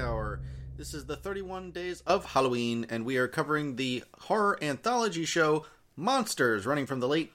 Hour. This is the 31 Days of Halloween, and we are covering the horror anthology show Monsters, running from the late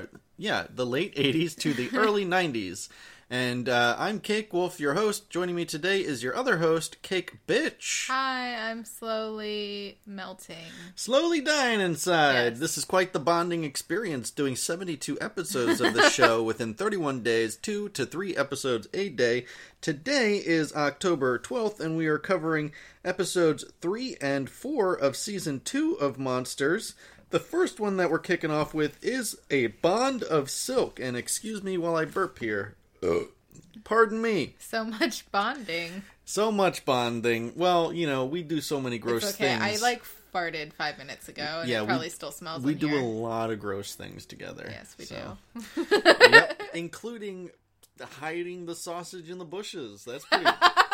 80s to the early 90s. And I'm Cake Wolf, your host. Joining me today is your other host, Cake Bitch. Hi, I'm slowly melting. Slowly dying inside. Yes. This is quite the bonding experience, doing 72 episodes of the show within 31 days, 2 to 3 episodes a day. Today is October 12th, and we are covering episodes 3 and 4 of Season 2 of Monsters. The first one that we're kicking off with is A Bond of Silk, and excuse me while I burp here. Pardon me. So much bonding. So much bonding. Well, you know, we do so many gross things. I farted 5 minutes ago, and it probably still smells We in do here. a lot of gross things together. Yes, we do. Yep, including hiding the sausage in the bushes. That's pretty...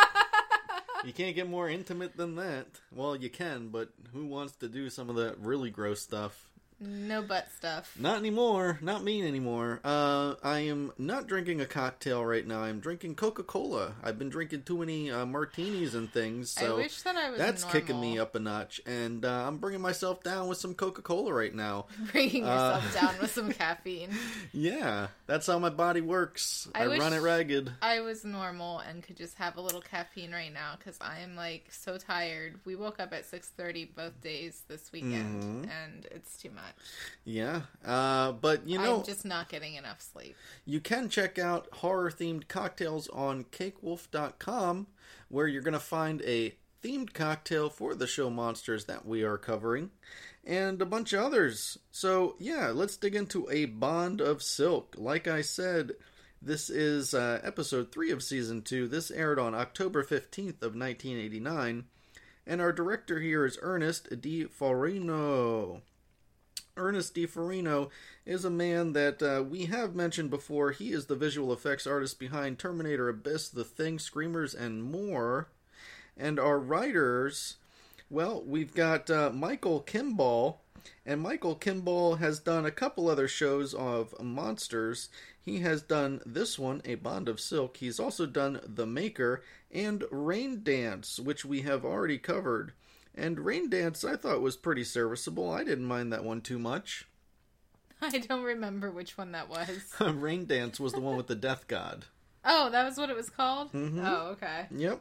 You can't get more intimate than that. Well, you can, but who wants to do some of that really gross stuff? No butt stuff. Not anymore. Not me anymore. I am not drinking a cocktail right now. I'm drinking Coca-Cola. I've been drinking too many martinis and things, so I wish that I was that's normal. kicking me up a notch. And I'm bringing myself down with some Coca-Cola right now. Bringing yourself down with some caffeine. Yeah, that's how my body works. I wish run it ragged. I was normal and could just have a little caffeine right now, because I am, so tired. We woke up at 6:30 both days this weekend, and it's too much. Yeah, but you know... I'm just not getting enough sleep. You can check out horror-themed cocktails on cakewolf.com, where you're going to find a themed cocktail for the show Monsters that we are covering, and a bunch of others. So, yeah, let's dig into A Bond of Silk. Like I said, this is episode 3 of Season 2. This aired on October 15th of 1989, and our director here is Ernest D. Farino. Ernest D. Farino is a man that we have mentioned before. He is the visual effects artist behind Terminator Abyss, The Thing, Screamers, and more. And our writers, well, we've got Michael Kimball. And Michael Kimball has done a couple other shows of monsters. He has done this one, A Bond of Silk. He's also done The Maker and Rain Dance, which we have already covered. And Rain Dance, I thought, was pretty serviceable. I didn't mind that one too much. I don't remember which one that was. Rain Dance was the one with the death god. Oh, that was what it was called? Mm-hmm. Oh, okay. Yep.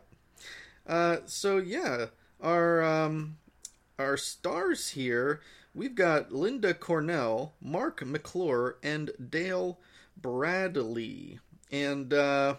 So, yeah, our stars here, we've got Linda Cornell, Mark McClure, and Dale Bradley. And,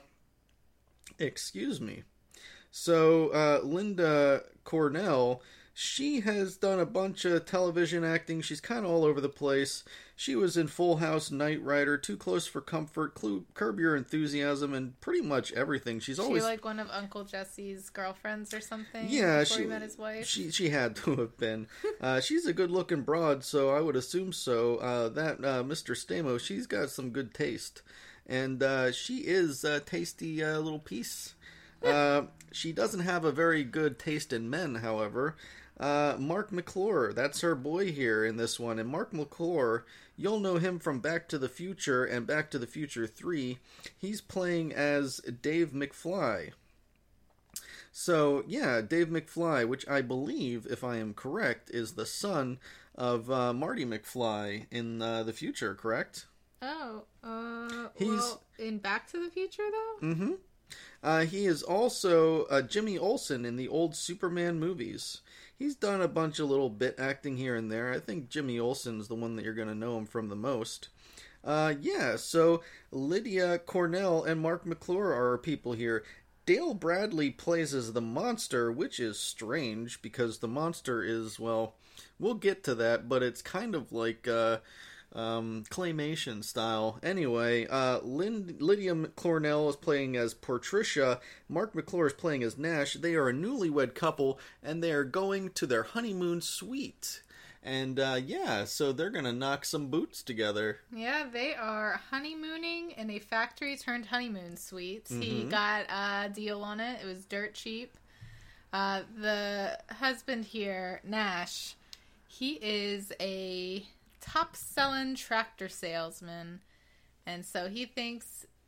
excuse me. So, Linda Cornell, she has done a bunch of television acting. She's kind of all over the place. She was in Full House, Knight Rider, Too Close for Comfort, Curb Your Enthusiasm, and pretty much everything. She's always... She one of Uncle Jesse's girlfriends or something? Yeah, before he met his wife? She had to have been. She's a good-looking broad, so I would assume so. That Mr. Stamos, she's got some good taste. And she is a tasty little piece. She doesn't have a very good taste in men, however. Mark McClure, that's her boy here in this one. And Mark McClure, you'll know him from Back to the Future and Back to the Future 3. He's playing as Dave McFly. So, yeah, Dave McFly, which I believe, if I am correct, is the son of Marty McFly in the future, correct? Oh, well, in Back to the Future, though? Mm-hmm. He is also Jimmy Olsen in the old Superman movies. He's done a bunch of little bit acting here and there. I think Jimmy Olsen's the one that you're going to know him from the most. So Lydia Cornell and Mark McClure are our people here. Dale Bradley plays as the monster, which is strange because the monster is, well, we'll get to that, but it's kind of like... claymation style. Anyway, Lydia Cornell is playing as Patricia. Mark McClure is playing as Nash. They are a newlywed couple, and they are going to their honeymoon suite. And, so they're gonna knock some boots together. Yeah, they are honeymooning in a factory-turned-honeymoon suite. Mm-hmm. He got a deal on it. It was dirt cheap. The husband here, Nash, he is a top-selling tractor salesman, and so he thinks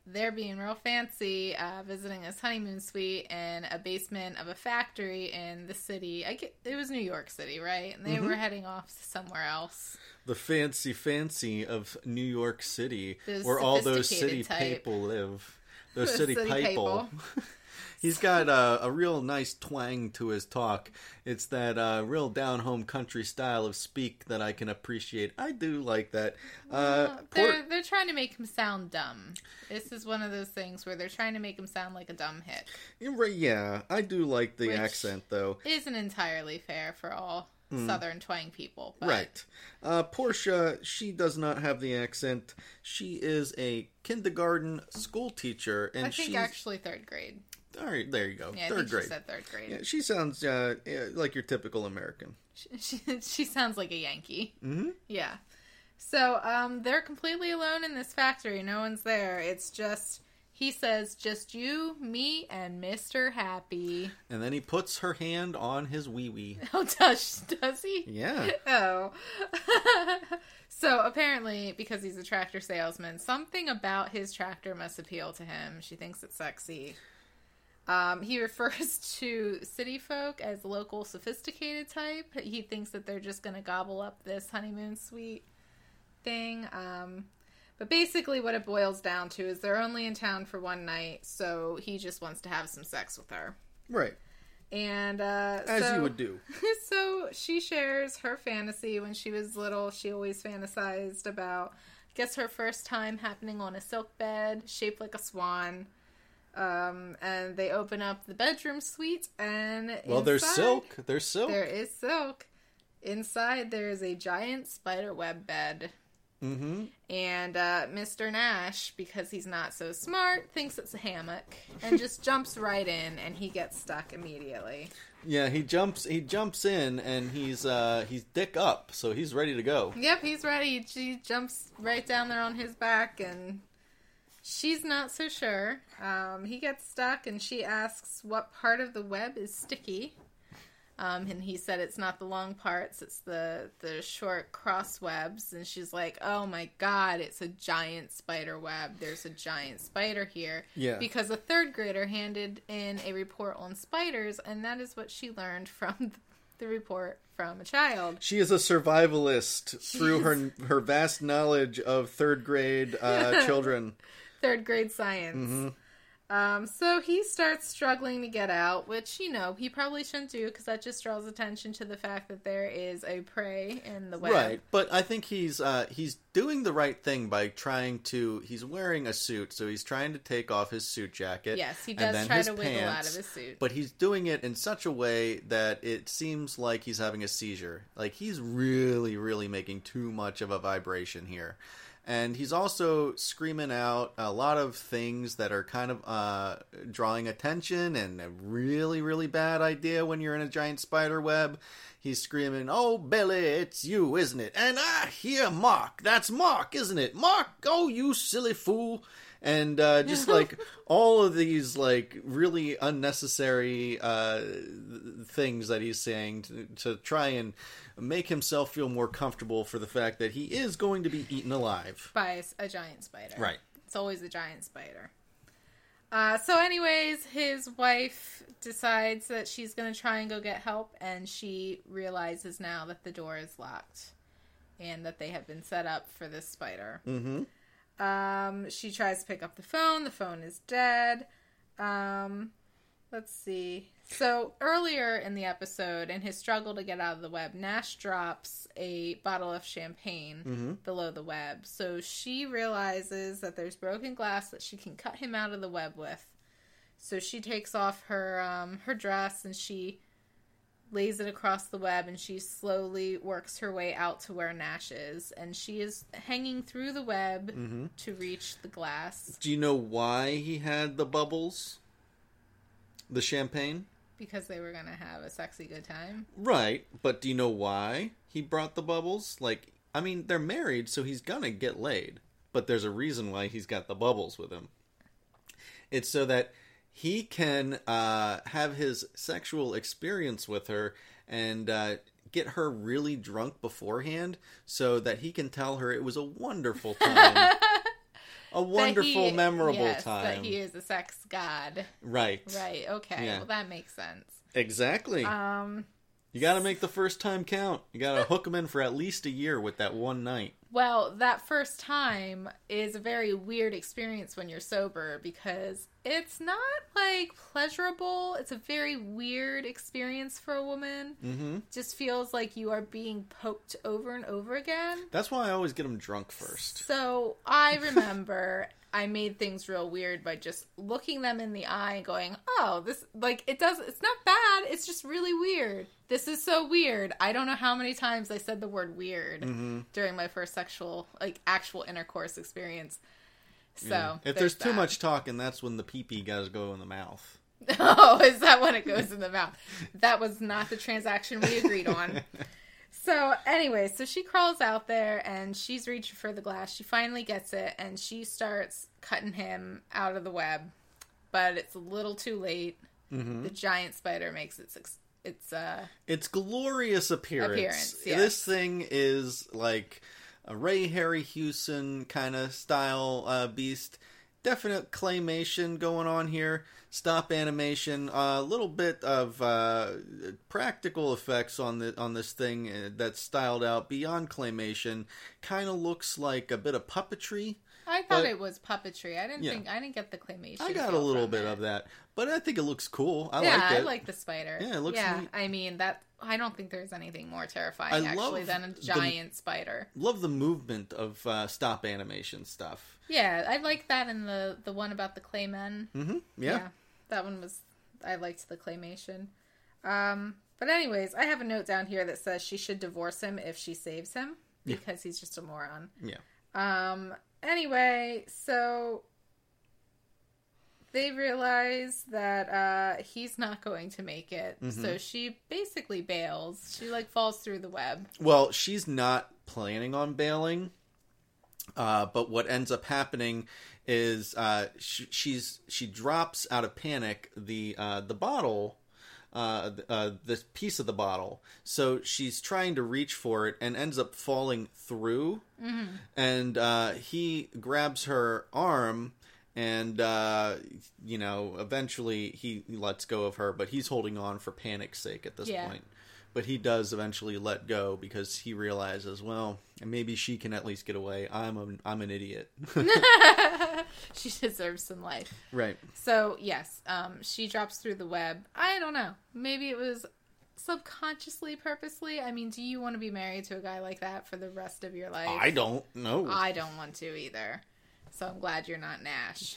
they're being real fancy, visiting his honeymoon suite in a basement of a factory in the city. It was New York City, right? And they were heading off somewhere else. The fancy of New York City, The where all those city sophisticated type. people live. Those The city city people. He's got a real nice twang to his talk. It's that real down-home country style of speak that I can appreciate. I do like that. They're trying to make him sound dumb. This is one of those things where they're trying to make him sound like a dumb hick. Yeah, I do like the Which accent, though. Isn't entirely fair for all Southern twang people. But... Right. Portia, she does not have the accent. She is a kindergarten school teacher. And I think actually 3rd grade. All right, there you go. Yeah, 3rd grade. She said 3rd grade. Yeah, she sounds like your typical American. She sounds like a Yankee. Mm-hmm. Yeah. So they're completely alone in this factory. No one's there. It's just, he says, just you, me, and Mr. Happy. And then he puts her hand on his wee-wee. Oh, does he? Yeah. Oh. So apparently, because he's a tractor salesman, something about his tractor must appeal to him. She thinks it's sexy. He refers to city folk as local sophisticated type. He thinks that they're just going to gobble up this honeymoon suite thing. But basically what it boils down to is they're only in town for one night, so he just wants to have some sex with her. Right. And as you would do. So she shares her fantasy. When she was little, she always fantasized about, I guess, her first time happening on a silk bed shaped like a swan. And they open up the bedroom suite, and there's silk. There's silk. There is silk. Inside, there is a giant spider web bed. Mm-hmm. And Mr. Nash, because he's not so smart, thinks it's a hammock and just jumps right in, and he gets stuck immediately. Yeah, he jumps in, and he's dick up, so he's ready to go. Yep, he's ready. She jumps right down there on his back, and she's not so sure. He gets stuck, and she asks what part of the web is sticky. And he said it's not the long parts, it's the short cross webs. And she's like, oh my god, it's a giant spider web. There's a giant spider here. Yeah. Because a 3rd grader handed in a report on spiders, and that is what she learned from the report from a child. She is a survivalist through her vast knowledge of 3rd grade children. 3rd grade science. Mm-hmm. So he starts struggling to get out, which, he probably shouldn't do, because that just draws attention to the fact that there is a prey in the web. Right, but I think he's doing the right thing by he's wearing a suit, so he's trying to take off his suit jacket. Yes, he does try to wiggle out of his suit. But he's doing it in such a way that it seems like he's having a seizure. Like, he's really, really making too much of a vibration here. And he's also screaming out a lot of things that are kind of drawing attention, and a really, really bad idea when you're in a giant spider web. He's screaming, "Oh, Billy, it's you, isn't it? And I hear Mark. That's Mark, isn't it? Mark, oh, you silly fool." And just like all of these like really unnecessary things that he's saying to try and make himself feel more comfortable for the fact that he is going to be eaten alive by a giant spider. Right. It's always a giant spider. So anyways, his wife decides that she's going to try and go get help, and she realizes now that the door is locked and that they have been set up for this spider. Mm-hmm. She tries to pick up the phone. The phone is dead. Let's see. So earlier in the episode, in his struggle to get out of the web, Nash drops a bottle of champagne below the web. So she realizes that there's broken glass that she can cut him out of the web with. So she takes off her dress, and she lays it across the web, and she slowly works her way out to where Nash is. And she is hanging through the web to reach the glass. Do you know why he had the bubbles? The champagne? Because they were going to have a sexy good time. Right, but do you know why he brought the bubbles? Like, I mean, they're married, so he's going to get laid. But there's a reason why he's got the bubbles with him. It's so that he can have his sexual experience with her and get her really drunk beforehand so that he can tell her it was a wonderful time. a wonderful, memorable time. That he is a sex god. Right. Right. Okay. Yeah. Well, that makes sense. Exactly. You got to make the first time count. You got to hook them in for at least a year with that one night. Well, that first time is a very weird experience when you're sober because it's not, like, pleasurable. It's a very weird experience for a woman. Mm-hmm. Just feels like you are being poked over and over again. That's why I always get them drunk first. So, I remember I made things real weird by just looking them in the eye and going, oh, this, like, it's not bad. It's just really weird. This is so weird. I don't know how many times I said the word weird during my first actual intercourse experience. So, yeah. If there's too much talking, that's when the pee-pee guys go in the mouth. Oh, is that when it goes in the mouth? That was not the transaction we agreed on. So, anyway, so she crawls out there, and she's reaching for the glass. She finally gets it, and she starts cutting him out of the web. But it's a little too late. Mm-hmm. The giant spider makes its glorious appearance. Yes. This thing is like a Ray Harryhausen kind of style beast. Definite claymation going on here. Stop animation. A little bit of practical effects on this thing that's styled out beyond claymation. Kind of looks like a bit of puppetry. I thought it was puppetry. I didn't get the claymation. I got a little bit of that, but I think it looks cool. I like it. I like the spider. Yeah, it looks neat. I mean, I don't think there's anything more terrifying than a giant spider. Love the movement of stop animation stuff. Yeah, I like that in the one about the claymen. Mm-hmm. Yeah, that one I liked the claymation. But anyways, I have a note down here that says she should divorce him if she saves him because he's just a moron. Yeah. Anyway, so they realize that he's not going to make it. Mm-hmm. So she basically bails. She falls through the web. Well, she's not planning on bailing. But what ends up happening is she drops out of panic the bottle, this piece of the bottle. So she's trying to reach for it and ends up falling through. Mm-hmm. And he grabs her arm and eventually he lets go of her, but he's holding on for panic's sake at this point. But he does eventually let go because he realizes, well, maybe she can at least get away. I'm an idiot. She deserves some life. Right. So, yes, she drops through the web. I don't know. Maybe it was subconsciously, purposely. I mean, do you want to be married to a guy like that for the rest of your life? I don't know. I don't want to either. So I'm glad you're not Nash.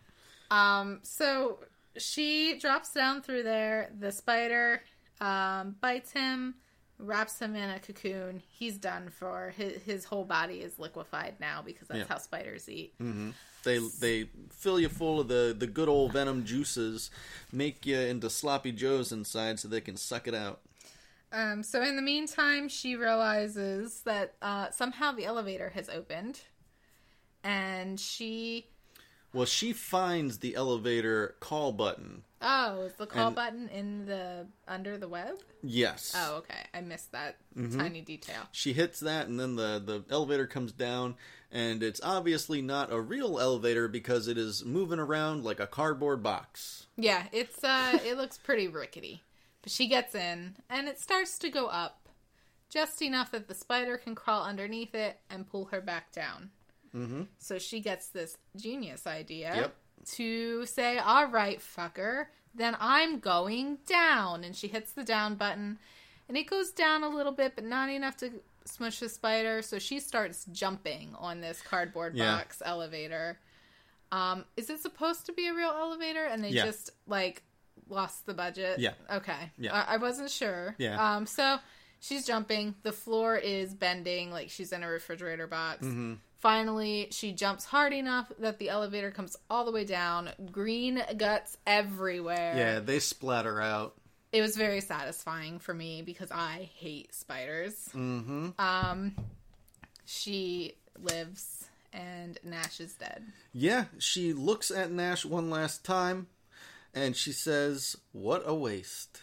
So she drops down through there. The spider bites him, wraps him in a cocoon. He's done for. His whole body is liquefied now because that's how spiders eat. Mm-hmm. They fill you full of the good old venom juices, make you into sloppy joes inside so they can suck it out. So in the meantime, she realizes that somehow the elevator has opened, and she finds the elevator call button. Oh, is the call button under the web? Yes. Oh, okay. I missed that tiny detail. She hits that, and then the elevator comes down, and it's obviously not a real elevator because it is moving around like a cardboard box. Yeah, it's it looks pretty rickety. But she gets in, and it starts to go up, just enough that the spider can crawl underneath it and pull her back down. Mm-hmm. So she gets this genius idea to say, all right, fucker, then I'm going down. And she hits the down button, and it goes down a little bit, but not enough to smush the spider. So she starts jumping on this cardboard box elevator. Is it supposed to be a real elevator? And they just, lost the budget? Yeah. Okay. Yeah. I wasn't sure. Yeah. So she's jumping. The floor is bending like she's in a refrigerator box. Mm-hmm. Finally, she jumps hard enough that the elevator comes all the way down. Green guts everywhere. Yeah, they splatter out. It was very satisfying for me because I hate spiders. Mm-hmm. She lives, and Nash is dead. Yeah, she looks at Nash one last time, and she says, "What a waste."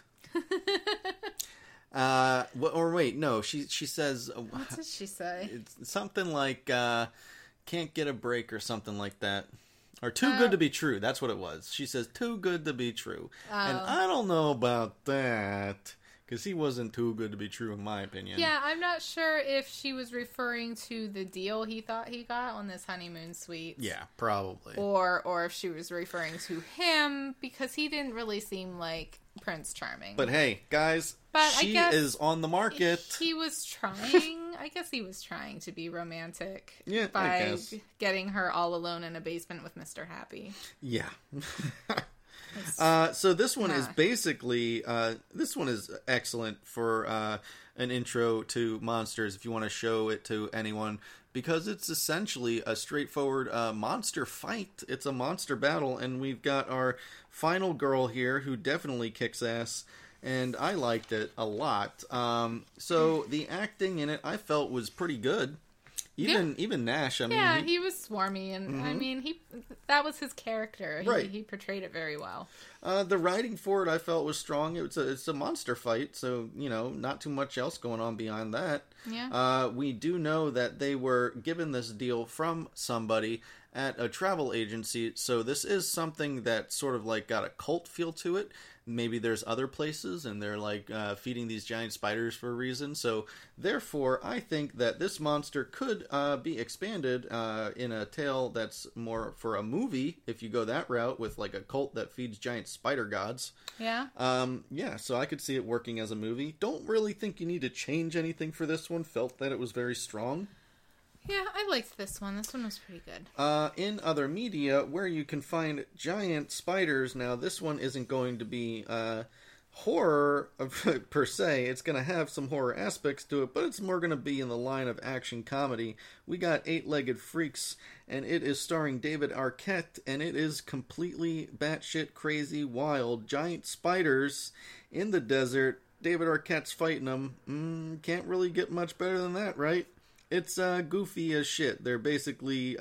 She says... What did she say? It's something like, can't get a break or something like that. Or too good to be true. That's what it was. She says, too good to be true. And I don't know about that. Because he wasn't too good to be true, in my opinion. Yeah, I'm not sure if she was referring to the deal he thought he got on this honeymoon suite. Yeah, probably. Or if she was referring to him, because he didn't really seem like Prince Charming. But hey, guys, she is on the market. He was trying, I guess he was trying to be romantic. Yeah, by getting her all alone in a basement with Mr. Happy. Yeah. So this one is basically, this one is excellent for an intro to monsters if you want to show it to anyone, because it's essentially a straightforward monster fight. It's a monster battle, and we've got our final girl here who definitely kicks ass, and I liked it a lot. So the acting in it I felt was pretty good. Even Nash, I mean... he was swarmy, and I mean, that was his character. He portrayed it very well. The writing for it, I felt, was strong. It's a monster fight, so, not too much else going on beyond that. Yeah. We do know that they were given this deal from somebody at a travel agency, so this is something that sort of, like, got a cult feel to it. Maybe there's other places, and they're, like, feeding these giant spiders for a reason. So, therefore, I think that this monster could be expanded in a tale that's more for a movie, if you go that route, with, like, a cult that feeds giant spider gods. Yeah. Yeah, so I could see it working as a movie. Don't really think you need to change anything for this one. Felt that it was very strong. Yeah, I liked this one. This one was pretty good. In other media, where you can find giant spiders, now this one isn't going to be horror per se. It's going to have some horror aspects to it, but it's more going to be in the line of action comedy. We got Eight-Legged Freaks, and it is starring David Arquette, and it is completely batshit crazy wild. Giant spiders in the desert. David Arquette's fighting them. Can't really get much better than that, right? It's goofy as shit. They're basically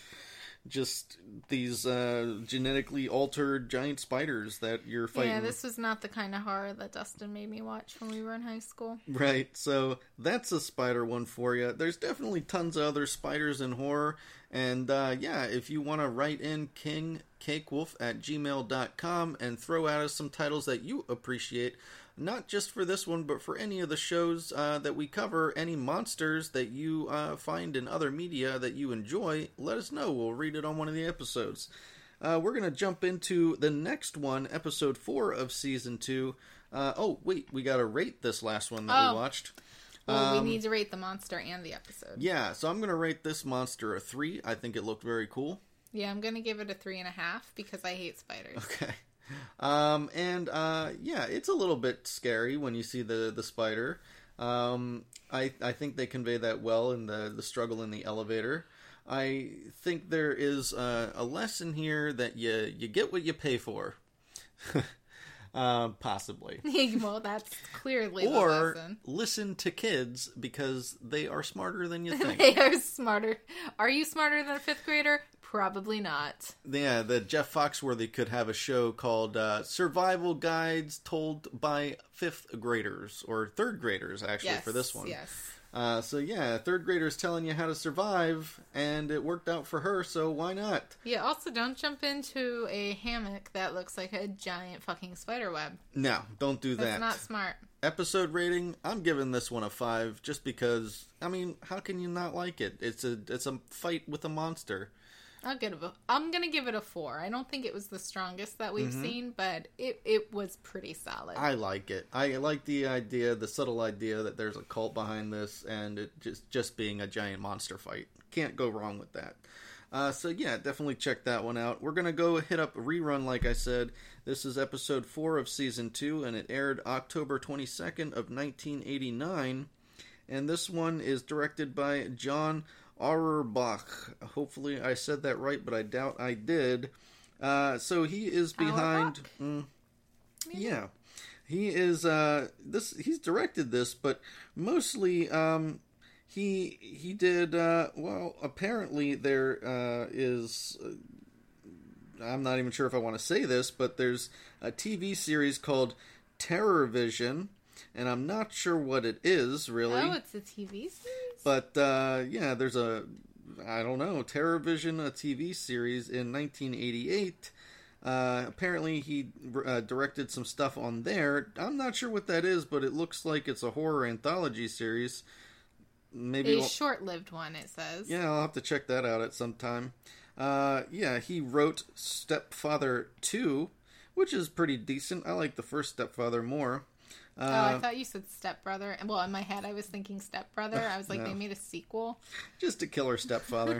just these genetically altered giant spiders that you're fighting. Yeah, this was not the kind of horror that Dustin made me watch when we were in high school. Right, so that's a spider one for you. There's definitely tons of other spiders in horror. And yeah, if you want to write in kingcakewolf@gmail.com and throw at us some titles that you appreciate, not just for this one, but for any of the shows that we cover, any monsters that you find in other media that you enjoy, let us know. We'll read it on one of the episodes. We're going to jump into the next one, episode 4 of season 2. Oh, wait, we got to rate this last one that we watched. Well, we need to rate the monster and the episode. Yeah, so I'm going to rate this monster a 3. I think it looked very cool. Yeah, I'm going to give it a 3.5 because I hate spiders. Okay. Yeah, it's a little bit scary when you see the spider. I think they convey that well in the struggle in the elevator. I think there is a lesson here that you get what you pay for. Possibly. Well, that's clearly the lesson. Or listen to kids because they are smarter than you think. They are smarter. Are you smarter than a 5th grader? Probably not. Yeah, that Jeff Foxworthy could have a show called Survival Guides Told by 5th Graders, or 3rd Graders, actually, for this one. Yes. So yeah, 3rd graders telling you how to survive, and it worked out for her, so why not? Yeah, also don't jump into a hammock that looks like a giant fucking spider web. No, don't do that. That's not smart. Episode rating, I'm giving this one a 5, just because, I mean, how can you not like it? It's a fight with a monster. I'm going to give it a 4. I don't think it was the strongest that we've seen, but it was pretty solid. I like it. I like the subtle idea that there's a cult behind this, and it just being a giant monster fight. Can't go wrong with that. So yeah, definitely check that one out. We're going to go hit up Rerun, like I said. This is episode 4 of season 2, and it aired October 22nd of 1989. And this one is directed by John Auerbach. Hopefully I said that right, but I doubt I did. So he is behind... yeah. He is... he's directed this, but mostly... He did... well, apparently there is... I'm not even sure if I want to say this, but there's a TV series called Terror Vision, and I'm not sure what it is, really. Oh, it's a TV series? But, yeah, there's a I don't know, TerrorVision, a TV series in 1988. Apparently he directed some stuff on there. I'm not sure what that is, but it looks like it's a horror anthology series. Maybe a short-lived one, it says. Yeah, I'll have to check that out at some time. Yeah, he wrote Stepfather 2, which is pretty decent. I like the first Stepfather more. I thought you said Stepbrother. Well, in my head, I was thinking Stepbrother. I was like, no. They made a sequel. Just a killer stepfather.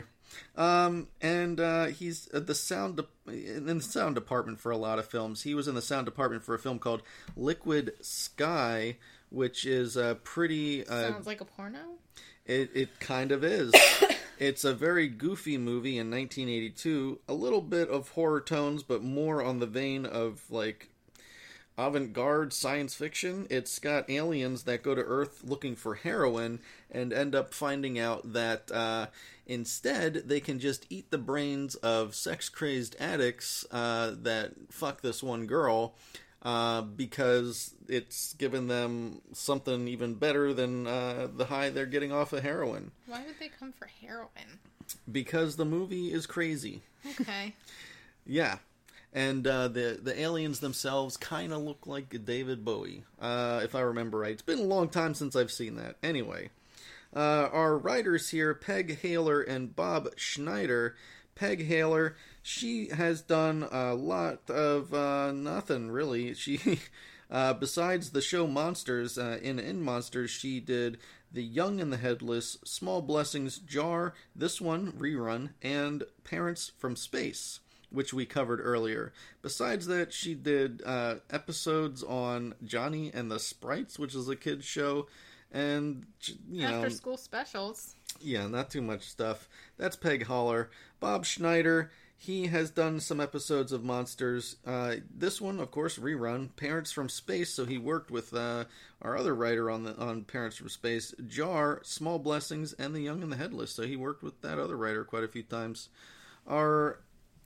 And he's in the sound department for a lot of films. He was in the sound department for a film called Liquid Sky, which is a pretty... Sounds like a porno? It kind of is. It's a very goofy movie in 1982. A little bit of horror tones, but more on the vein of, like, avant-garde science fiction. It's got aliens that go to Earth looking for heroin and end up finding out that instead they can just eat the brains of sex-crazed addicts that fuck this one girl because it's given them something even better than the high they're getting off of heroin. Why would they come for heroin? Because the movie is crazy. Okay. Yeah. And the aliens themselves kind of look like David Bowie, if I remember right. It's been a long time since I've seen that. Anyway, our writers here, Peg Haler and Bob Schneider. Peg Haler, she has done a lot of nothing, really. She, besides the show Monsters, in Monsters, she did The Young and the Headless, Small Blessings, Jar, this one, Rerun, and Parents from Space, which we covered earlier. Besides that, she did episodes on Johnny and the Sprites, which is a kid's show, and, After school specials. Yeah, not too much stuff. That's Peg Haler. Bob Schneider, he has done some episodes of Monsters. This one, of course, Rerun, Parents from Space, so he worked with our other writer on Parents from Space, Jar, Small Blessings, and The Young and the Headless, so he worked with that other writer quite a few times. Our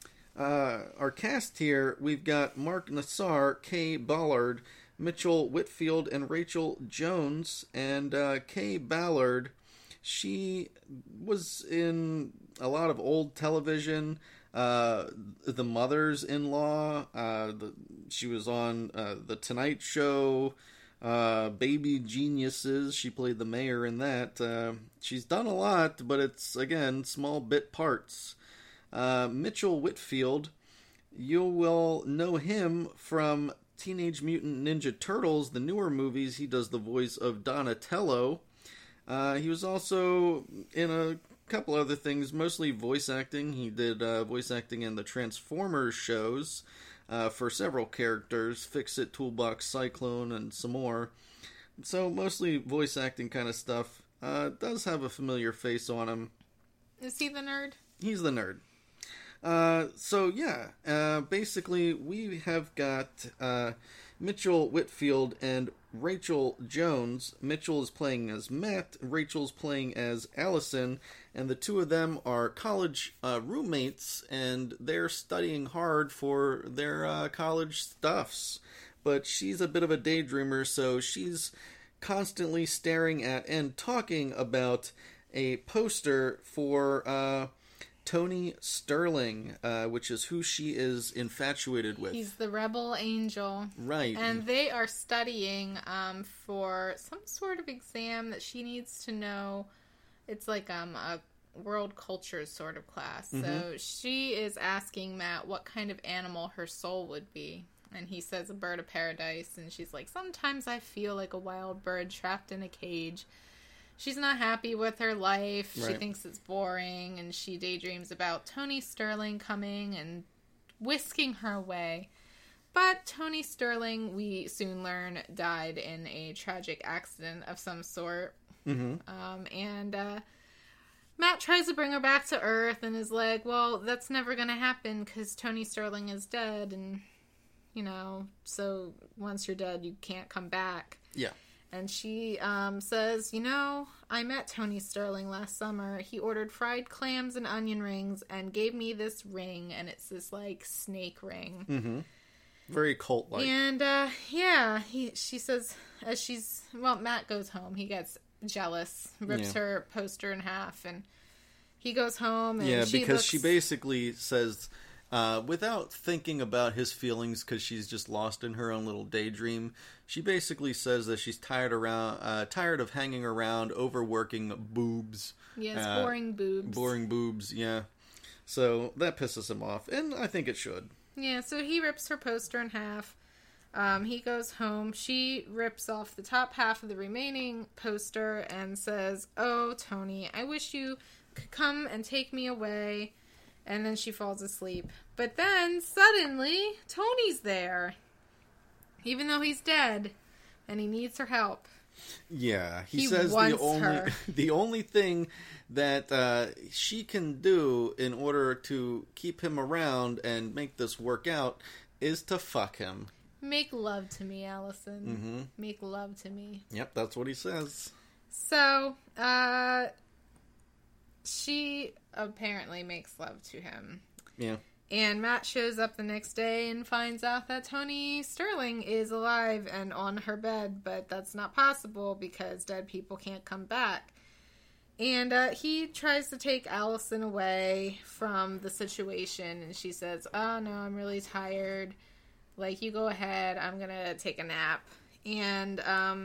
cast here, we've got Mark Nassar, Kay Ballard, Mitchell Whitfield, and Rachel Jones. And Kay Ballard, she was in a lot of old television. The Mothers-in-Law. She was on The Tonight Show. Baby Geniuses. She played the mayor in that. She's done a lot, but it's, again, small bit parts. Mitchell Whitfield, you will know him from Teenage Mutant Ninja Turtles, the newer movies. He does the voice of Donatello. He was also in a couple other things, mostly voice acting. He did voice acting in the Transformers shows for several characters, Fix-It, Toolbox, Cyclone, and some more. So mostly voice acting kind of stuff. Does have a familiar face on him. Is he the nerd? He's the nerd. Basically we have got Mitchell Whitfield and Rachel Jones. Mitchell is playing as Matt, Rachel's playing as Allison, and the two of them are college roommates, and they're studying hard for their college stuffs. But she's a bit of a daydreamer, so she's constantly staring at and talking about a poster for Tony Sterling, which is who she is infatuated with. He's the rebel angel. Right. And they are studying for some sort of exam that she needs to know. It's like a world culture sort of class. Mm-hmm. So she is asking Matt what kind of animal her soul would be. And he says a bird of paradise. And she's like, sometimes I feel like a wild bird trapped in a cage. She's not happy with her life. Right. She thinks it's boring, and she daydreams about Tony Sterling coming and whisking her away. But Tony Sterling, we soon learn, died in a tragic accident of some sort. Mm-hmm. Matt tries to bring her back to Earth and is like, well, that's never going to happen because Tony Sterling is dead, and, so once you're dead, you can't come back. Yeah. And she says, I met Tony Sterling last summer. He ordered fried clams and onion rings and gave me this ring. And it's this, snake ring. Mm-hmm. Very cult-like. And, she says, Matt goes home. He gets jealous, rips her poster in half. And he goes home and Yeah, she because looks... she basically says, without thinking about his feelings, because she's just lost in her own little daydream, she basically says that she's tired of hanging around, overworking boobs. Yes, boring boobs. Boring boobs, yeah. So that pisses him off, and I think it should. Yeah, so he rips her poster in half. He goes home. She rips off the top half of the remaining poster and says, "Oh, Tony, I wish you could come and take me away." And then she falls asleep. But then, suddenly, Tony's there. Even though he's dead. And he needs her help. Yeah, he says the only thing that she can do in order to keep him around and make this work out is to fuck him. Make love to me, Allison. Mm-hmm. Make love to me. Yep, that's what he says. So, she apparently makes love to him. Yeah. And Matt shows up the next day and finds out that Tony Sterling is alive and on her bed, but that's not possible because dead people can't come back. And he tries to take Allison away from the situation, and she says, "Oh, no, I'm really tired. Like, you go ahead. I'm going to take a nap." And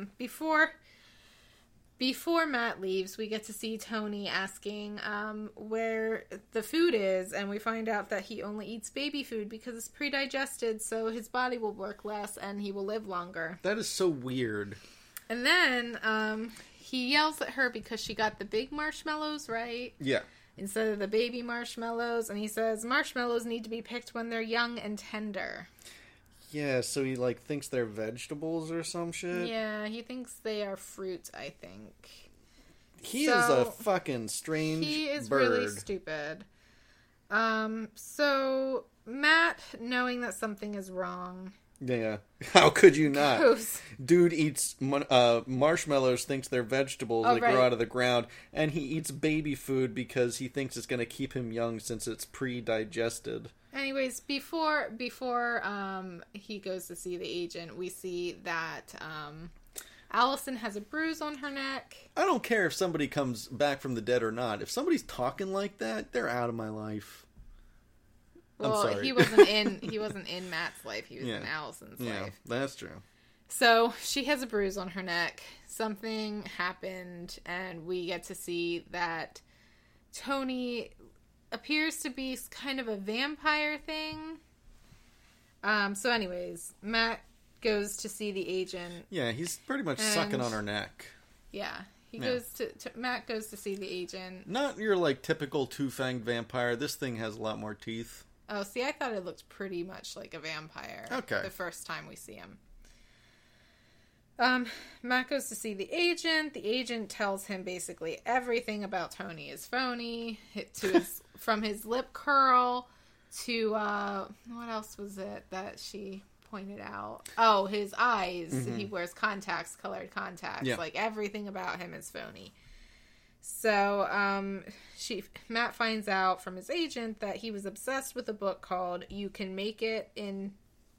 before Matt leaves, we get to see Tony asking where the food is, and we find out that he only eats baby food because it's pre-digested, so his body will work less and he will live longer. That is so weird. And then he yells at her because she got the big marshmallows right. Yeah. Instead of the baby marshmallows, and he says marshmallows need to be picked when they're young and tender. Yeah, so he, thinks they're vegetables or some shit? Yeah, he thinks they are fruit, I think. He is a fucking strange bird. He is really stupid. So, Matt, knowing that something is wrong... Yeah. How could you not? Goes. Dude eats marshmallows, thinks they're vegetables that grow out of the ground, and he eats baby food because he thinks it's going to keep him young since it's pre-digested. Anyways, before he goes to see the agent, we see that Allison has a bruise on her neck. I don't care if somebody comes back from the dead or not. If somebody's talking like that, they're out of my life. Well, I'm sorry. he wasn't in Matt's life. He was in Allison's life. Yeah, that's true. So she has a bruise on her neck. Something happened, and we get to see that Tony appears to be kind of a vampire thing. So anyways, Matt goes to see the agent. Yeah, he's pretty much sucking on her neck. Yeah. Matt goes to see the agent. Not your, typical two-fanged vampire. This thing has a lot more teeth. Oh, see, I thought it looked pretty much like a vampire. Okay. The first time we see him. Matt goes to see the agent. The agent tells him basically everything about Tony is phony. From his lip curl to, what else was it that she pointed out? Oh, his eyes. Mm-hmm. He wears colored contacts. Yeah. Everything about him is phony. So, Matt finds out from his agent that he was obsessed with a book called You Can Make It in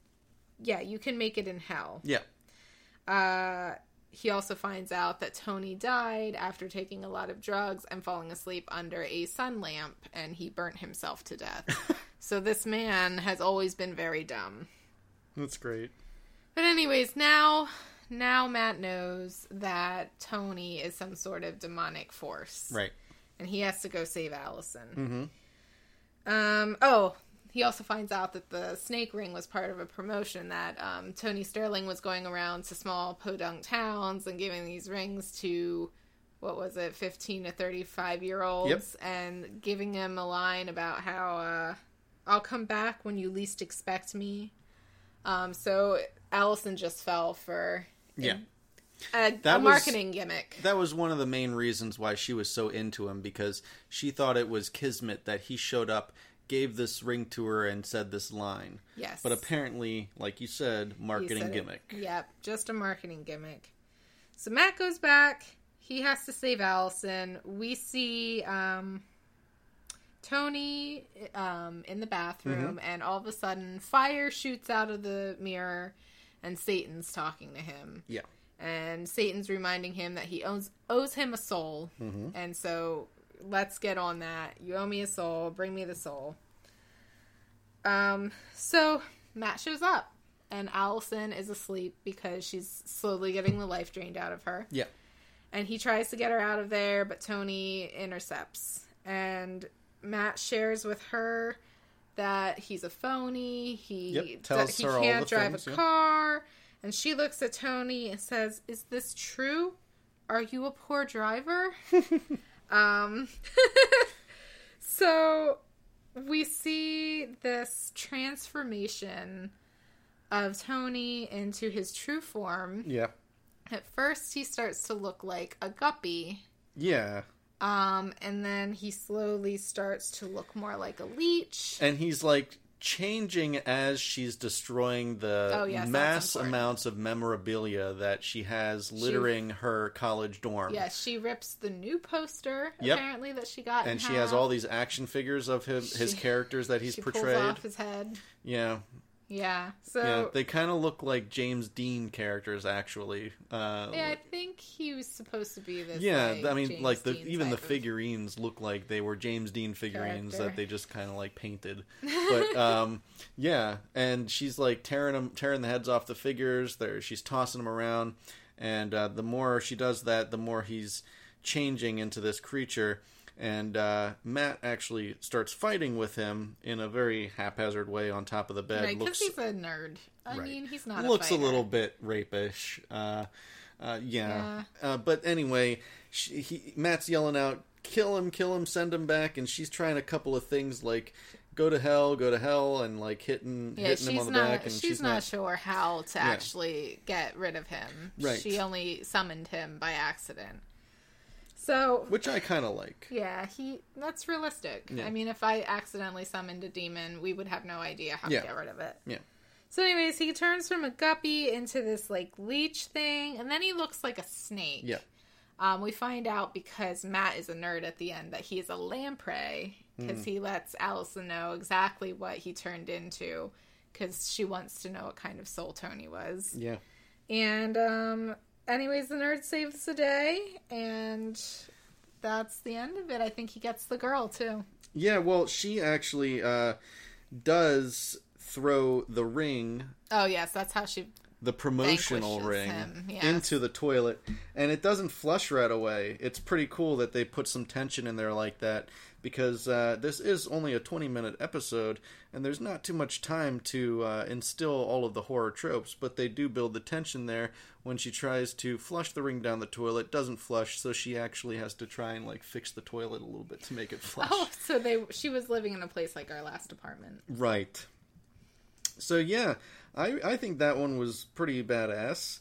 Hell. Yeah. He also finds out that Tony died after taking a lot of drugs and falling asleep under a sun lamp, and he burnt himself to death. So this man has always been very dumb. That's great. But anyways, now Matt knows that Tony is some sort of demonic force. Right. And he has to go save Allison. Mm-hmm. He also finds out that the snake ring was part of a promotion that Tony Sterling was going around to small podunk towns and giving these rings to, 15 to 35-year-olds? Yep. And giving him a line about how, I'll come back when you least expect me. So Allison just fell for a marketing gimmick. That was one of the main reasons why she was so into him, because she thought it was kismet that he showed up, gave this ring to her, and said this line. Yes. But apparently, like you said, marketing gimmick. Yep, just a marketing gimmick. So Matt goes back. He has to save Allison. We see Tony in the bathroom, and all of a sudden, fire shoots out of the mirror, and Satan's talking to him. Yeah. And Satan's reminding him that he owes him a soul. Mm-hmm. And so let's get on that. You owe me a soul. Bring me the soul. So Matt shows up, and Allison is asleep because she's slowly getting the life drained out of her. Yeah. And he tries to get her out of there, but Tony intercepts. And Matt shares with her that he's a phony. He can't drive a car. And she looks at Tony and says, "Is this true? Are you a poor driver?" So we see this transformation of Tony into his true form. Yeah. At first, he starts to look like a guppy. Yeah. And then he slowly starts to look more like a leech. And he's like changing as she's destroying the mass amounts of memorabilia that she has littering her college dorm. Yeah, she rips the new poster, apparently, that she got. And she has all these action figures of his characters that he's portrayed. Pulls off his head. Yeah. Yeah, so... they kind of look like James Dean characters, actually. I think he was supposed to be this, I mean, James like, Dean even the type figurines look like they were James Dean figurines character. that they just kind of, like, painted. But, and she's, like, tearing the heads off the figures. She's tossing them around. And the more she does that, the more he's changing into this creature. And Matt actually starts fighting with him in a very haphazard way on top of the bed. Right, because he's a nerd. I mean, he's not a looks fighter. a little bit rapish. But anyway, Matt's yelling out, kill him, send him back. And she's trying a couple of things like go to hell, and like hitting him on the back. And she's not sure how to actually get rid of him. Right. She only summoned him by accident. So, which I kind of like. Yeah, that's realistic. Yeah. I mean, if I accidentally summoned a demon, we would have no idea how to get rid of it. Yeah. So anyways, he turns from a guppy into this, like, leech thing, and then he looks like a snake. Yeah. We find out, because Matt is a nerd at the end, that he is a lamprey, because he lets Allison know exactly what he turned into, because she wants to know what kind of soul Tony was. Yeah. And, anyways, the nerd saves the day, and that's the end of it. I think he gets the girl, too. Yeah, well, she actually does throw the ring... Oh, yes, that's how she... The promotional ring into the toilet, and it doesn't flush right away. It's pretty cool that they put some tension in there like that, because this is only a 20-minute episode, and there's not too much time to instill all of the horror tropes, but they do build the tension there. When she tries to flush the ring down the toilet, doesn't flush, so she actually has to try and like fix the toilet a little bit to make it flush. Oh, so she was living in a place like our last apartment. Right. So yeah, I think that one was pretty badass.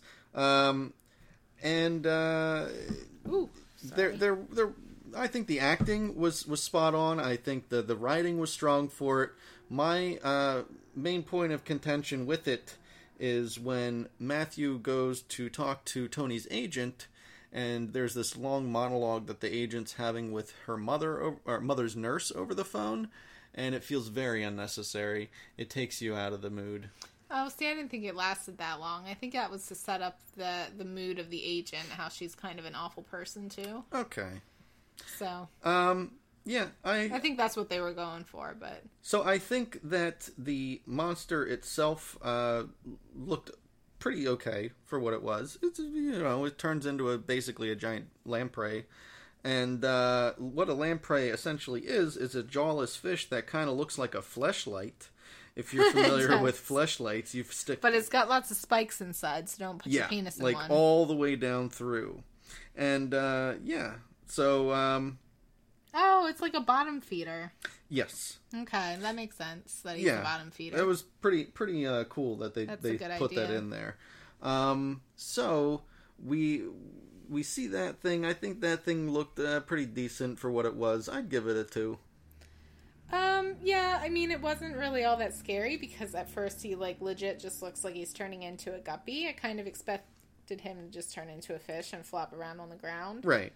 I think the acting was spot on. I think the writing was strong for it. My main point of contention with it is when Matthew goes to talk to Tony's agent, and there's this long monologue that the agent's having with her mother's nurse over the phone, and it feels very unnecessary. It takes you out of the mood. Oh, see, I didn't think it lasted that long. I think that was to set up the mood of the agent, how she's kind of an awful person, too. Okay. So. Yeah, I think that's what they were going for, but... So I think that the monster itself looked pretty okay for what it was. It turns into basically a giant lamprey. And what a lamprey essentially is a jawless fish that kind of looks like a fleshlight. If you're familiar with fleshlights, you stick... But it's got lots of spikes inside, so don't put your penis in one. like all the way down through. And, so... Oh, it's like a bottom feeder. Yes. Okay, that makes sense. That he's a bottom feeder. It was pretty cool that they put that in there. So we see that thing. I think that thing looked pretty decent for what it was. I'd give it a 2. Yeah, I mean, it wasn't really all that scary because at first he like legit just looks like he's turning into a guppy. I kind of expected him to just turn into a fish and flop around on the ground. Right.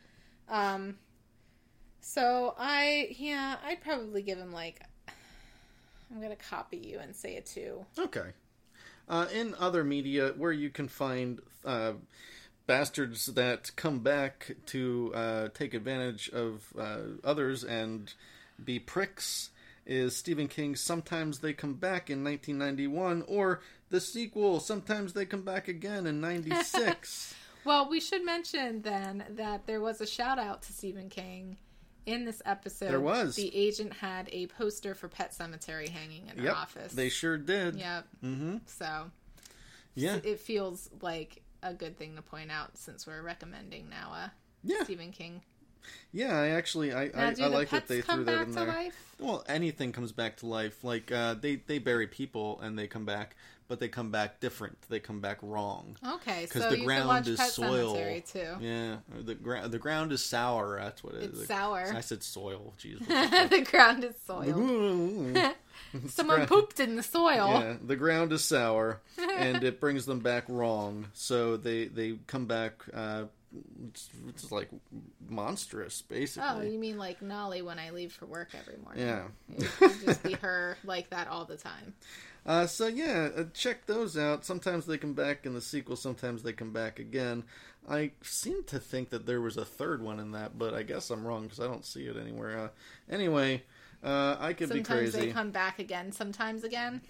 So I'd probably give him like, I'm going to copy you and say a 2. Okay. In other media where you can find bastards that come back to take advantage of others and be pricks is Stephen King's Sometimes They Come Back in 1991, or the sequel, Sometimes They Come Back Again in 96. Well, we should mention then that there was a shout out to Stephen King in this episode. There was. The agent had a poster for Pet Sematary hanging in her office. They sure did. Yep. Mm-hmm. So, yeah, it feels like a good thing to point out since we're recommending now Stephen King. Yeah, I like that they threw that in there. Life? Well, anything comes back to life. Like they bury people and they come back, but they come back different. They come back wrong. Okay, because so the you ground can watch is Pet soil. Cemetery too. Yeah, the ground is sour. That's what it is. It's sour. I said soil. Jeez. The ground is soil. Someone pooped in the soil. Yeah, the ground is sour, and it brings them back wrong. So they come back. It's like monstrous, basically. Oh, you mean like Nolly when I leave for work every morning? Yeah. It would just be her like that all the time. Check those out. Sometimes they come back in the sequel, sometimes they come back again. I seem to think that there was a third one in that, but I guess I'm wrong because I don't see it anywhere. Anyway, I could be crazy. Sometimes they come back again, sometimes again.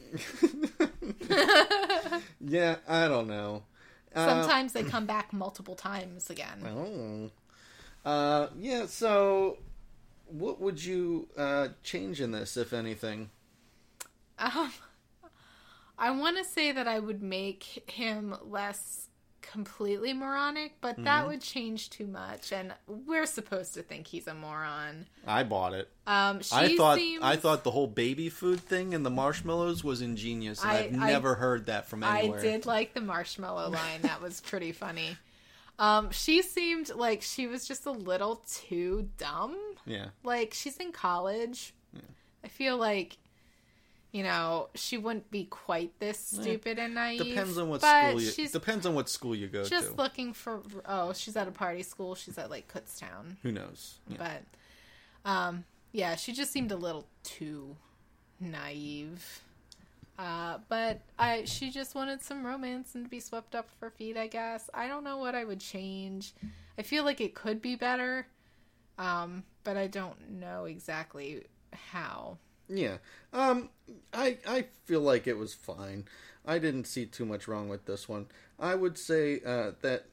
Yeah, I don't know. Sometimes they come back multiple times again. So what would you change in this, if anything? I want to say that I would make him less completely moronic, but that would change too much, and we're supposed to think he's a moron. I bought it. I thought the whole baby food thing and the marshmallows was ingenious, and I've never heard that from anywhere. I did like the marshmallow line. That was pretty funny. She seemed like she was just a little too dumb. Yeah. Like, she's in college. Yeah. I feel like, she wouldn't be quite this stupid and naive. Depends on what school you go to. Just looking for... Oh, she's at a party school. She's at, Kutztown. Who knows? Yeah. But, she just seemed a little too naive. But she just wanted some romance and to be swept up for feet, I guess. I don't know what I would change. I feel like it could be better, but I don't know exactly how. Yeah. I feel like it was fine. I didn't see too much wrong with this one. I would say that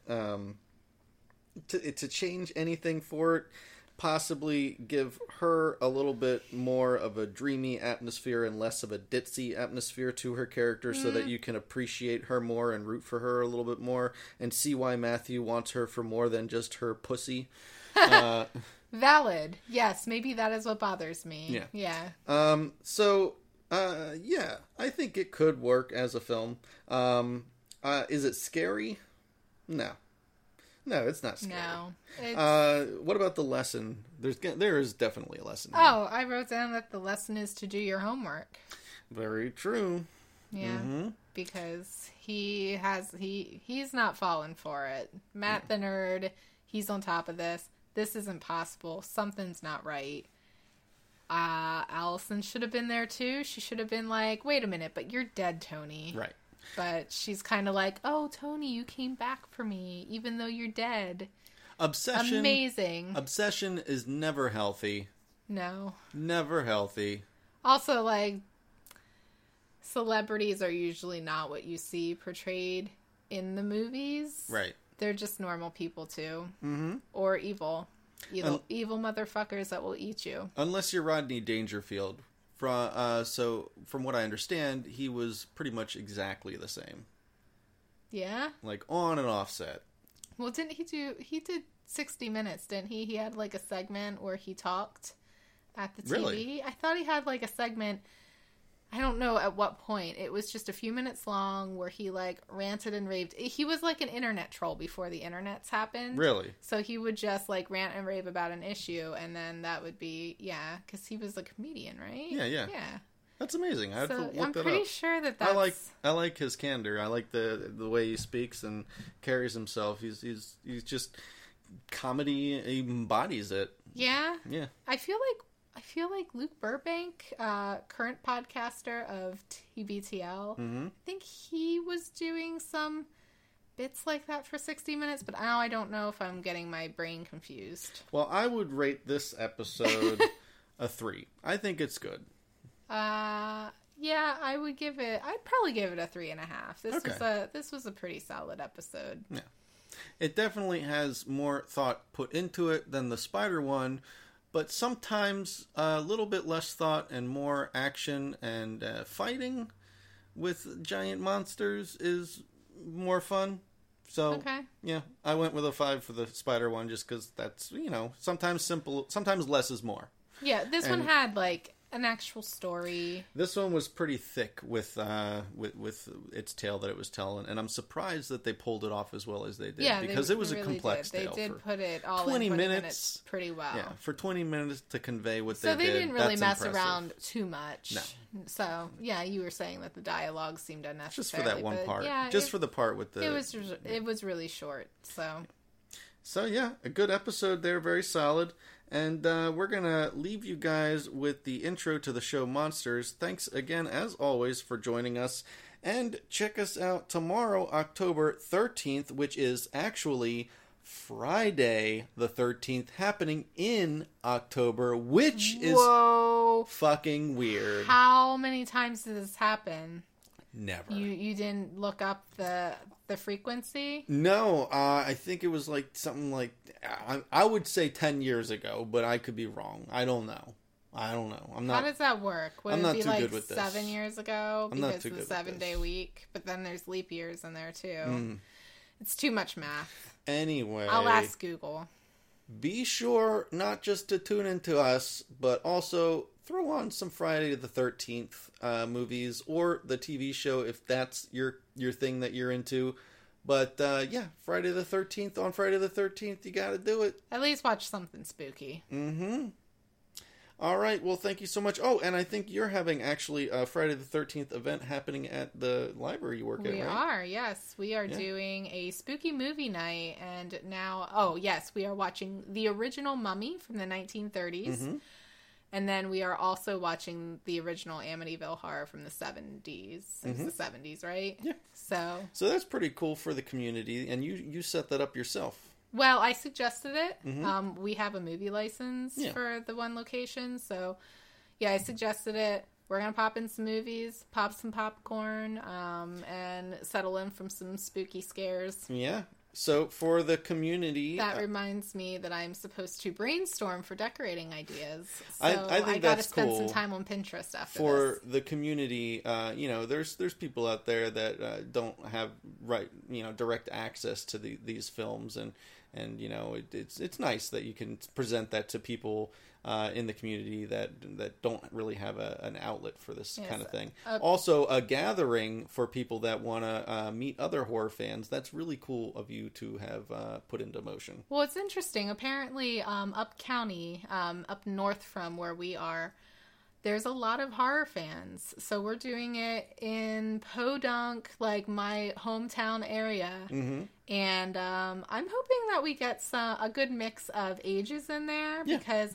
to change anything for it, possibly give her a little bit more of a dreamy atmosphere and less of a ditzy atmosphere to her character, so that you can appreciate her more and root for her a little bit more and see why Matthew wants her for more than just her pussy. Valid. Yes, maybe that is what bothers me. Yeah. I think it could work as a film. Is it scary? No. No, it's not scary. No. What about the lesson? There is definitely a lesson. Oh, I wrote down that the lesson is to do your homework. Very true. Yeah. Mm-hmm. Because he's not falling for it. Matt the nerd, he's on top of this. This isn't possible. Something's not right. Allison should have been there too. She should have been like, wait a minute, but you're dead, Tony. Right. But she's kind of like, oh, Tony, you came back for me, even though you're dead. Obsession. Amazing. Obsession is never healthy. No. Never healthy. Also, celebrities are usually not what you see portrayed in the movies. Right. They're just normal people, too. Mm-hmm. Or evil. Evil motherfuckers that will eat you. Unless you're Rodney Dangerfield. So, from what I understand, he was pretty much exactly the same. Yeah? On and off set. Well, he did 60 Minutes, didn't he? He had, a segment where he talked at the TV. Really? I thought he had, a segment... I don't know at what point. It was just a few minutes long where he, ranted and raved. He was like an internet troll before the internets happened. Really? So he would just, rant and rave about an issue, and then that would be, because he was a comedian, right? Yeah. Yeah. That's amazing. I have to look that up. I'm pretty sure that's... I like his candor. I like the way he speaks and carries himself. He's just... Comedy embodies it. Yeah? Yeah. I feel like Luke Burbank, current podcaster of TBTL, I think he was doing some bits like that for 60 minutes, but now I don't know if I'm getting my brain confused. Well, I would rate this episode a 3. I think it's good. Yeah, I'd probably give it a 3.5. This was a pretty solid episode. Yeah. It definitely has more thought put into it than the Spider one, but sometimes a little bit less thought and more action and fighting with giant monsters is more fun. So, okay. Yeah, I went with a 5 for the Spider one just because that's, sometimes simple, sometimes less is more. Yeah, this one had, like, an actual story. This one was pretty thick with its tale that it was telling, and I'm surprised that they pulled it off as well as they did. Yeah, because it was a complex tale. They did put it all 20 in 20 minutes, minutes pretty well. Yeah, for 20 minutes to convey what they did. So they didn't really mess impressive. around too much. No. So, yeah, you were saying that the dialogue seemed unnecessary. Just for that one part. Yeah, for the part with the... It was really short, so... So, yeah, a good episode there, very solid. And we're going to leave you guys with the intro to the show Monsters. Thanks again, as always, for joining us. And check us out tomorrow, October 13th, which is actually Friday the 13th, happening in October, which is fucking weird. How many times does this happen? Never. You didn't look up the frequency? No, I think it was like something like I would say 10 years ago, but I could be wrong. I don't know. I'm not. How does that work? Would I'm it not be too like good with this. 7 years ago? I'm not Because too the good with 7-day this. week, but then there's leap years in there too. It's too much math. Anyway, I'll ask Google. Be sure not just to tune into us, but also throw on some Friday the 13th movies or the TV show if that's your thing that you're into. But yeah, Friday the 13th, on Friday the 13th, you got to do it. At least watch something spooky. Mm-hmm. All right, well, thank you so much. Oh, and I think you're having actually a Friday the 13th event happening at the library you work at, right? We are, yes. We are doing a spooky movie night, and now, we are watching the original Mummy from the 1930s, and then we are also watching the original Amityville Horror from the 70s. It's the 70s, right? Yeah. So that's pretty cool for the community, and you set that up yourself. Well, I suggested it. We have a movie license for the one location. So, yeah, I suggested it. We're going to pop in some movies, pop some popcorn, and settle in from some spooky scares. Yeah. So, for the community... That reminds me that I'm supposed to brainstorm for decorating ideas. So I think I got to spend some time on Pinterest after for this. the community, there's people out there that don't have direct access to these films, and it's nice that you can present that to people in the community that don't really have an outlet for this kind of thing. Also, a gathering for people that want to meet other horror fans. That's really cool of you to have put into motion. Well, it's interesting. Apparently, up county, up north from where we are, there's a lot of horror fans. So we're doing it in Podunk, like my hometown area. And I'm hoping that we get a good mix of ages in there because,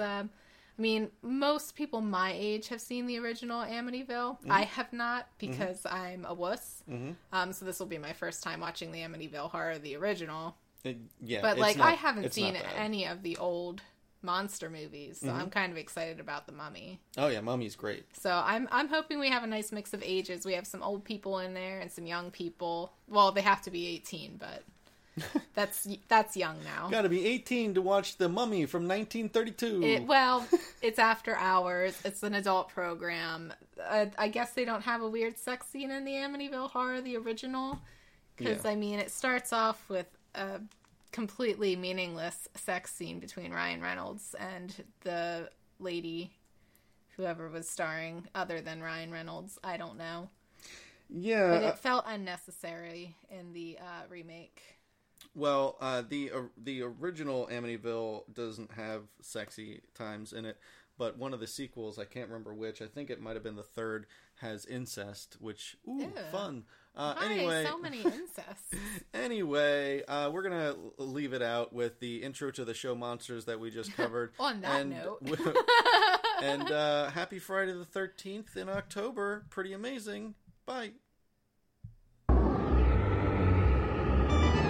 most people my age have seen the original Amityville. I have not because I'm a wuss. So this will be my first time watching the Amityville Horror, the original. But I haven't seen any of the old monster movies, so I'm kind of excited about the Mummy. Oh yeah, Mummy's great. So I'm hoping we have a nice mix of ages. We have some old people in there and some young people. Well, they have to be 18, but that's young now. Got to be 18 to watch the Mummy from 1932. It's after hours. It's an adult program. I guess they don't have a weird sex scene in the Amityville Horror, the original, because it starts off with a completely meaningless sex scene between Ryan Reynolds and the lady, whoever was starring other than Ryan Reynolds. I don't know. Yeah. But it felt unnecessary in the remake. Well, the original Amityville doesn't have sexy times in it, but one of the sequels, I can't remember which, I think it might have been the third, has incest, which, fun. Anyway, so many incest. Anyway, we're gonna leave it out with the intro to the show Monsters that we just covered. On that note. And happy Friday the 13th in October. Pretty amazing. Bye.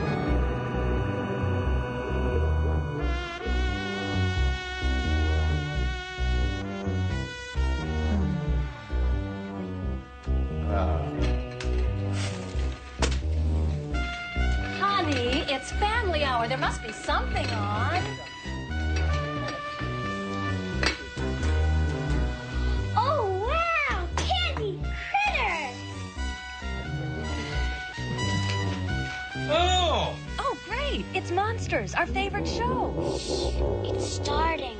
hour. There must be something on. Oh, wow! Candy critters! Oh! Oh, great! It's Monsters, our favorite show. It's starting.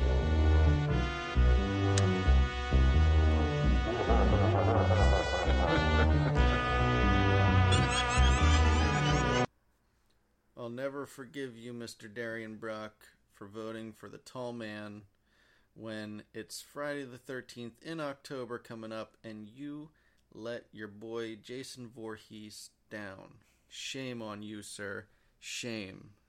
I'll never forgive you, Mr. Darian Brock, for voting for the tall man when it's Friday the 13th in October coming up and you let your boy Jason Voorhees down. Shame on you, sir. Shame.